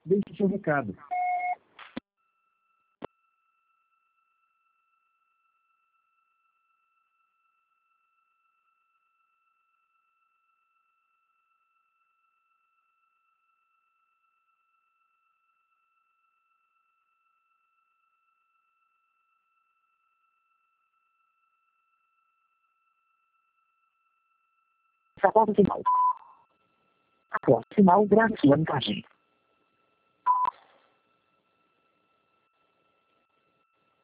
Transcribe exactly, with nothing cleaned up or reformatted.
Deixe seu recado. Após o sinal. Após o sinal, grave sua mensagem.